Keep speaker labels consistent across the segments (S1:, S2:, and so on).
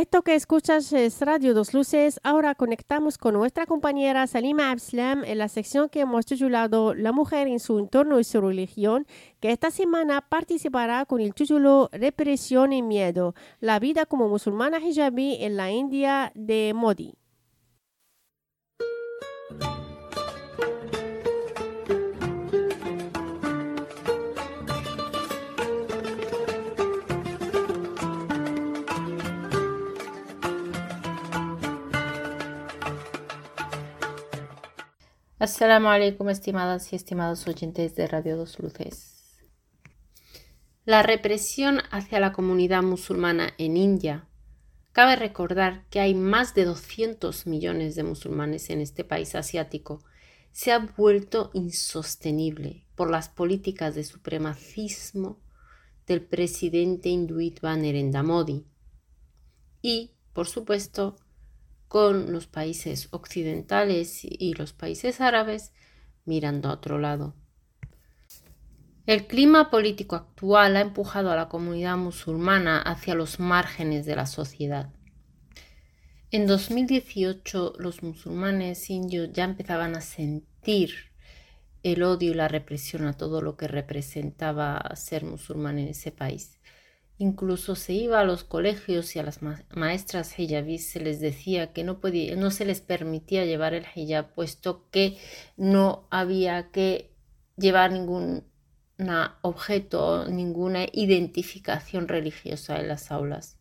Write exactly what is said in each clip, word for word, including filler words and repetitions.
S1: Esto que escuchas es Radio Dos Luces. Ahora conectamos con nuestra compañera Salima Abslam en la sección que hemos titulado La mujer en su entorno y su religión, que esta semana participará con el título Represión y miedo, la vida como musulmana hijabí en la India de Modi.
S2: Assalamu alaikum, estimadas y estimados oyentes de Radio Dos Luces. La represión hacia la comunidad musulmana en India. Cabe recordar que hay más de doscientos millones de musulmanes en este país asiático. Se ha vuelto insostenible por las políticas de supremacismo del presidente hinduista Narendra Modi y, por supuesto, con los países occidentales y los países árabes mirando a otro lado. El clima político actual ha empujado a la comunidad musulmana hacia los márgenes de la sociedad. En dos mil dieciocho, los musulmanes indios ya empezaban a sentir el odio y la represión a todo lo que representaba ser musulmán en ese país. Incluso se iba a los colegios y a las ma- maestras hijabís se les decía que no, podía, no se les permitía llevar el hijab, puesto que no había que llevar ningún objeto, ninguna identificación religiosa en las aulas.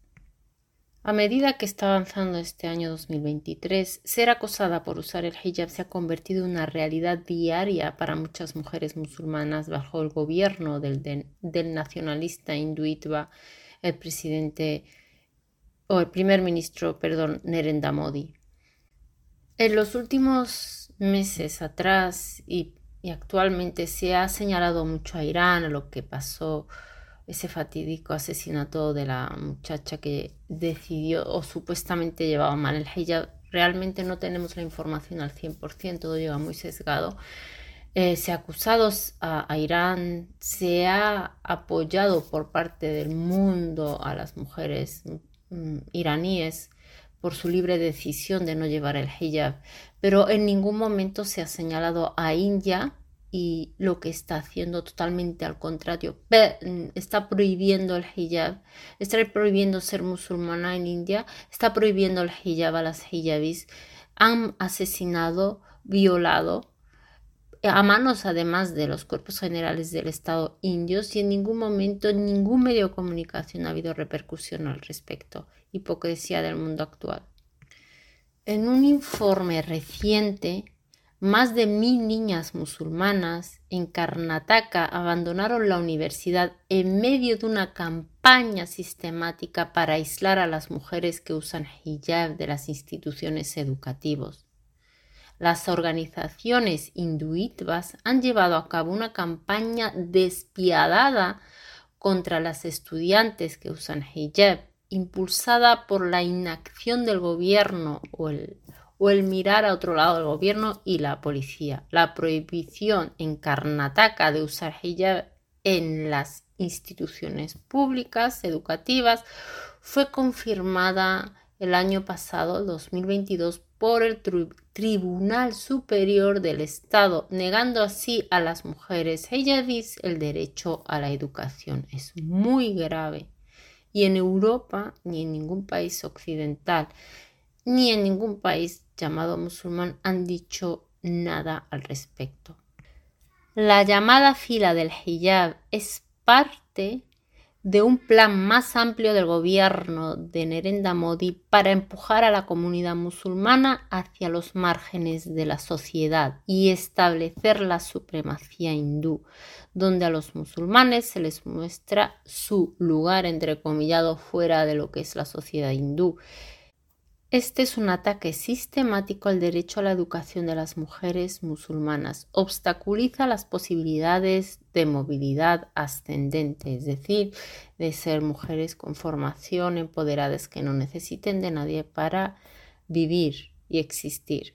S2: A medida que está avanzando este año dos mil veintitrés, ser acosada por usar el hijab se ha convertido en una realidad diaria para muchas mujeres musulmanas bajo el gobierno del, del, del nacionalista hinduista, el presidente o el primer ministro, perdón, Narendra Modi. En los últimos meses atrás y, y actualmente se ha señalado mucho a Irán, a lo que pasó, ese fatídico asesinato de la muchacha que decidió o supuestamente llevaba mal el hijab. Realmente no tenemos la información al cien por ciento, todo llega muy sesgado. Eh, se ha acusado a, a Irán, se ha apoyado por parte del mundo a las mujeres mm, iraníes por su libre decisión de no llevar el hijab, pero en ningún momento se ha señalado a India y lo que está haciendo totalmente al contrario. Está prohibiendo el hijab, está prohibiendo ser musulmana en India, está prohibiendo el hijab a las hijabís. Han asesinado, violado, a manos además de los cuerpos generales del Estado indios, y en ningún momento, en ningún medio de comunicación ha habido repercusión al respecto. Hipocresía del mundo actual. En un informe reciente, más de mil niñas musulmanas en Karnataka abandonaron la universidad en medio de una campaña sistemática para aislar a las mujeres que usan hijab de las instituciones educativas. Las organizaciones hinduistas han llevado a cabo una campaña despiadada contra las estudiantes que usan hijab, impulsada por la inacción del gobierno o el o el mirar a otro lado del gobierno y la policía. La prohibición en Karnataka de usar hijab en las instituciones públicas educativas fue confirmada el año pasado, dos mil veintidós, por el tri- Tribunal Superior del Estado, negando así a las mujeres hijabís el derecho a la educación. Es muy grave. Y en Europa, ni en ningún país occidental, ni en ningún país llamado musulmán han dicho nada al respecto. La llamada fila del hijab es parte de un plan más amplio del gobierno de Narendra Modi para empujar a la comunidad musulmana hacia los márgenes de la sociedad y establecer la supremacía hindú, donde a los musulmanes se les muestra su lugar entrecomillado fuera de lo que es la sociedad hindú. Este es un ataque sistemático al derecho a la educación de las mujeres musulmanas. Obstaculiza las posibilidades de movilidad ascendente, es decir, de ser mujeres con formación, empoderadas, que no necesiten de nadie para vivir y existir.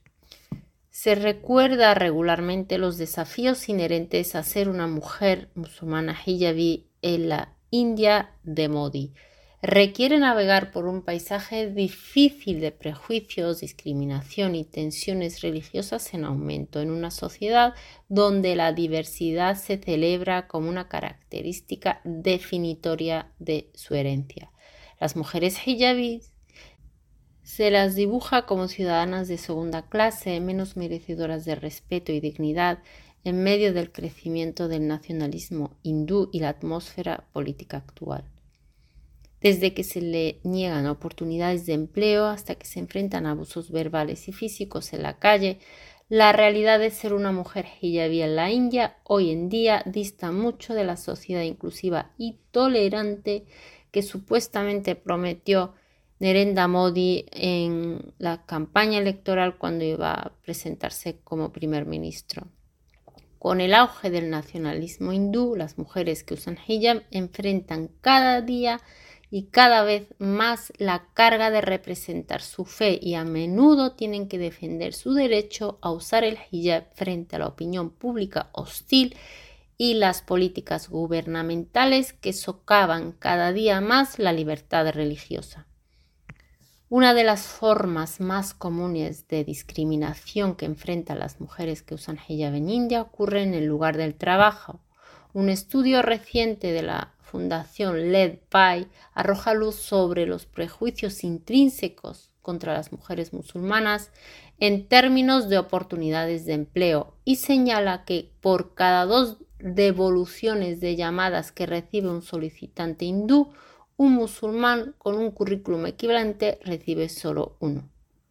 S2: Se recuerda regularmente los desafíos inherentes a ser una mujer musulmana hijabí en la India de Modi. requiere navegar por un paisaje difícil de prejuicios, discriminación y tensiones religiosas en aumento en una sociedad donde la diversidad se celebra como una característica definitoria de su herencia. Las mujeres hijabís se las dibuja como ciudadanas de segunda clase, menos merecedoras de respeto y dignidad en medio del crecimiento del nacionalismo hindú y la atmósfera política actual. Desde que se le niegan oportunidades de empleo hasta que se enfrentan a abusos verbales y físicos en la calle, la realidad de ser una mujer hijabí en la India hoy en día dista mucho de la sociedad inclusiva y tolerante que supuestamente prometió Narendra Modi en la campaña electoral cuando iba a presentarse como primer ministro. Con el auge del nacionalismo hindú, las mujeres que usan hijab enfrentan cada día y cada vez más la carga de representar su fe y a menudo tienen que defender su derecho a usar el hijab frente a la opinión pública hostil y las políticas gubernamentales que socavan cada día más la libertad religiosa. Una de las formas más comunes de discriminación que enfrentan las mujeres que usan hijab en India ocurre en el lugar del trabajo. Un estudio reciente de la Fundación Led Pai arroja luz sobre los prejuicios intrínsecos contra las mujeres musulmanas en términos de oportunidades de empleo y señala que por cada dos devoluciones de llamadas que recibe un solicitante hindú, un musulmán con un currículum equivalente recibe solo uno.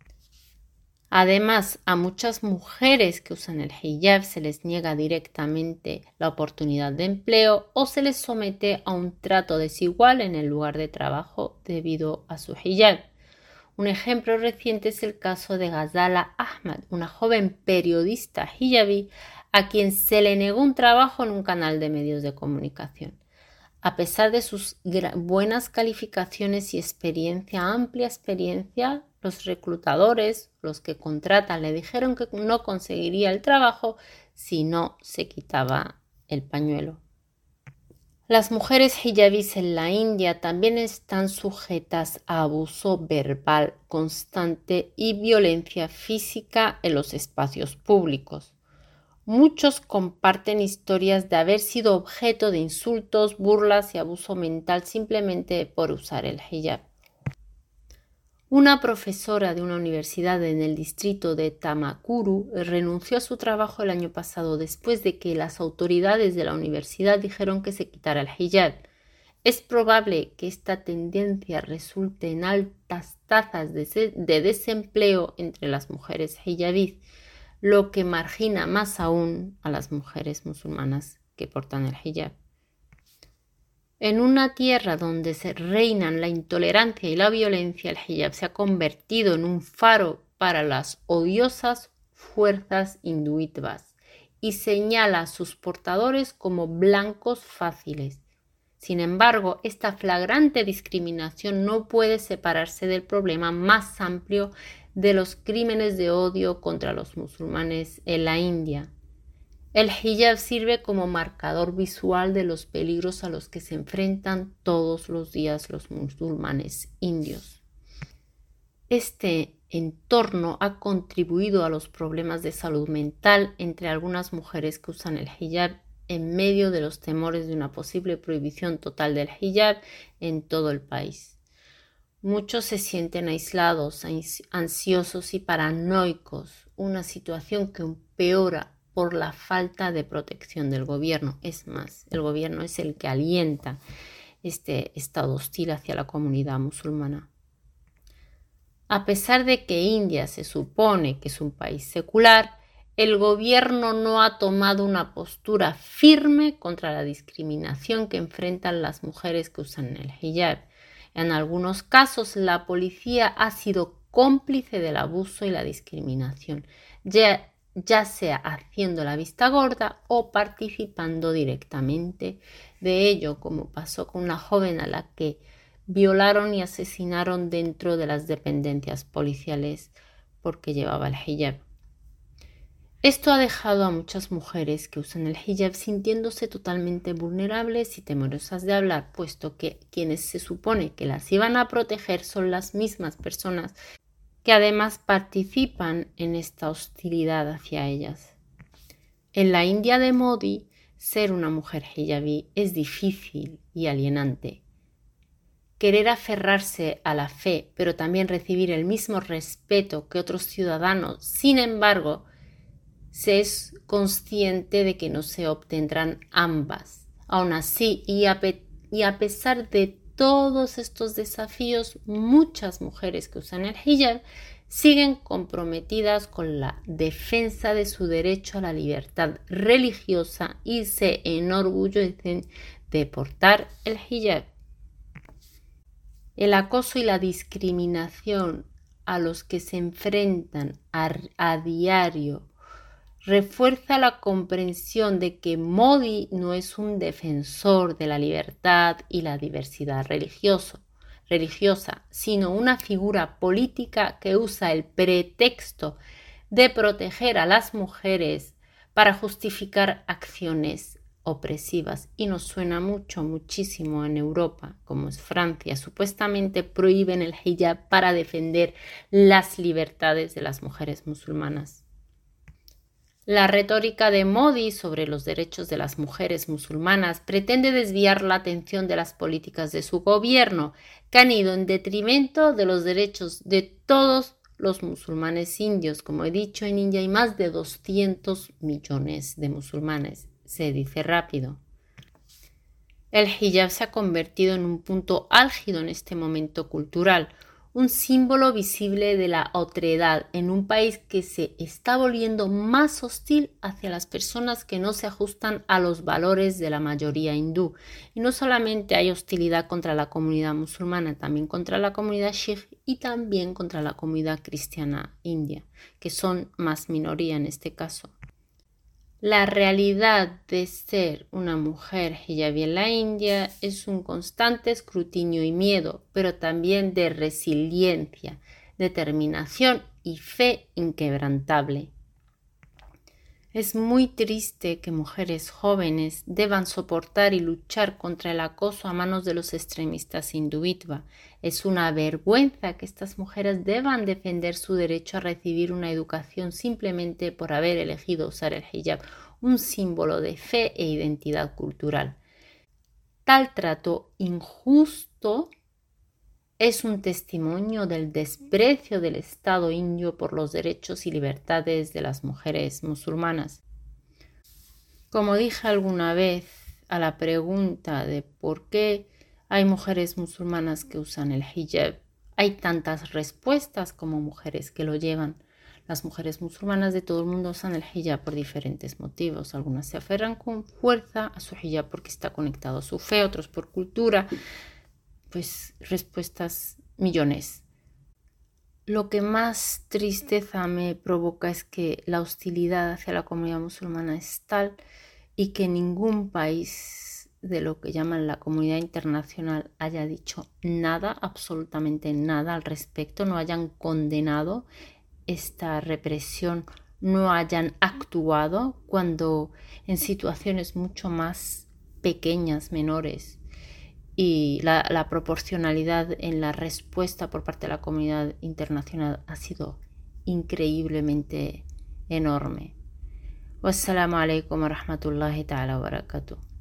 S2: Además, a muchas mujeres que usan el hijab se les niega directamente la oportunidad de empleo o se les somete a un trato desigual en el lugar de trabajo debido a su hijab. Un ejemplo reciente es el caso de Ghazala Ahmad, una joven periodista hijabí a quien se le negó un trabajo en un canal de medios de comunicación. A pesar de sus buenas calificaciones y experiencia, amplia experiencia, los reclutadores, los que contratan, le dijeron que no conseguiría el trabajo si no se quitaba el pañuelo. Las mujeres hijabís en la India también están sujetas a abuso verbal constante y violencia física en los espacios públicos. Muchos comparten historias de haber sido objeto de insultos, burlas y abuso mental simplemente por usar el hijab. Una profesora de una universidad en el distrito de Tamakuru renunció a su trabajo el año pasado después de que las autoridades de la universidad dijeron que se quitara el hijab. Es probable que esta tendencia resulte en altas tasas de, de desempleo entre las mujeres hijabís, lo que margina más aún a las mujeres musulmanas que portan el hijab. En una tierra donde se reinan la intolerancia y la violencia, el hijab se ha convertido en un faro para las odiosas fuerzas hinduistas y señala a sus portadores como blancos fáciles. Sin embargo, esta flagrante discriminación no puede separarse del problema más amplio de los crímenes de odio contra los musulmanes en la India. El hijab sirve como marcador visual de los peligros a los que se enfrentan todos los días los musulmanes indios. Este entorno ha contribuido a los problemas de salud mental entre algunas mujeres que usan el hijab en medio de los temores de una posible prohibición total del hijab en todo el país. Muchos se sienten aislados, ansiosos y paranoicos, una situación que empeora por la falta de protección del gobierno. Es más, el gobierno es el que alienta este estado hostil hacia la comunidad musulmana. A pesar de que India se supone que es un país secular, el gobierno no ha tomado una postura firme contra la discriminación que enfrentan las mujeres que usan el hijab. En algunos casos, la policía ha sido cómplice del abuso y la discriminación, ya, ya sea haciendo la vista gorda o participando directamente de ello, como pasó con una joven a la que violaron y asesinaron dentro de las dependencias policiales porque llevaba el hijab. Esto ha dejado a muchas mujeres que usan el hijab sintiéndose totalmente vulnerables y temerosas de hablar, puesto que quienes se supone que las iban a proteger son las mismas personas que además participan en esta hostilidad hacia ellas. En la India de Modi, ser una mujer hijabí es difícil y alienante. Querer aferrarse a la fe, pero también recibir el mismo respeto que otros ciudadanos, sin embargo, se es consciente de que no se obtendrán ambas. Aún así, y a, pe- y a pesar de todos estos desafíos, muchas mujeres que usan el hijab siguen comprometidas con la defensa de su derecho a la libertad religiosa y se enorgullecen de portar el hijab. El acoso y la discriminación a los que se enfrentan a, a diario refuerza la comprensión de que Modi no es un defensor de la libertad y la diversidad religioso, religiosa, sino una figura política que usa el pretexto de proteger a las mujeres para justificar acciones opresivas. Y nos suena mucho, muchísimo en Europa, como es Francia. Supuestamente prohíben el hijab para defender las libertades de las mujeres musulmanas. La retórica de Modi sobre los derechos de las mujeres musulmanas pretende desviar la atención de las políticas de su gobierno, que han ido en detrimento de los derechos de todos los musulmanes indios. Como he dicho, en India hay más de doscientos millones de musulmanes. Se dice rápido. El hijab se ha convertido en un punto álgido en este momento cultural, un símbolo visible de la otredad en un país que se está volviendo más hostil hacia las personas que no se ajustan a los valores de la mayoría hindú. Y no solamente hay hostilidad contra la comunidad musulmana, también contra la comunidad sikh y también contra la comunidad cristiana india, que son más minoría en este caso. La realidad de ser una mujer hijabí en la India es un constante escrutinio y miedo, pero también de resiliencia, determinación y fe inquebrantable. Es muy triste que mujeres jóvenes deban soportar y luchar contra el acoso a manos de los extremistas hindúitva. Es una vergüenza que estas mujeres deban defender su derecho a recibir una educación simplemente por haber elegido usar el hijab, un símbolo de fe e identidad cultural. Tal trato injusto es un testimonio del desprecio del Estado indio por los derechos y libertades de las mujeres musulmanas. Como dije alguna vez a la pregunta de por qué hay mujeres musulmanas que usan el hijab, hay tantas respuestas como mujeres que lo llevan. Las mujeres musulmanas de todo el mundo usan el hijab por diferentes motivos. Algunas se aferran con fuerza a su hijab porque está conectado a su fe, otros por cultura. Pues respuestas millones. Lo que más tristeza me provoca es que la hostilidad hacia la comunidad musulmana es tal y que ningún país de lo que llaman la comunidad internacional haya dicho nada, absolutamente nada al respecto, no hayan condenado esta represión, no hayan actuado cuando en situaciones mucho más pequeñas, menores, y la, la proporcionalidad en la respuesta por parte de la comunidad internacional ha sido increíblemente enorme. Wassalamu alaikum wa rahmatullahi ta'ala wa barakatuh.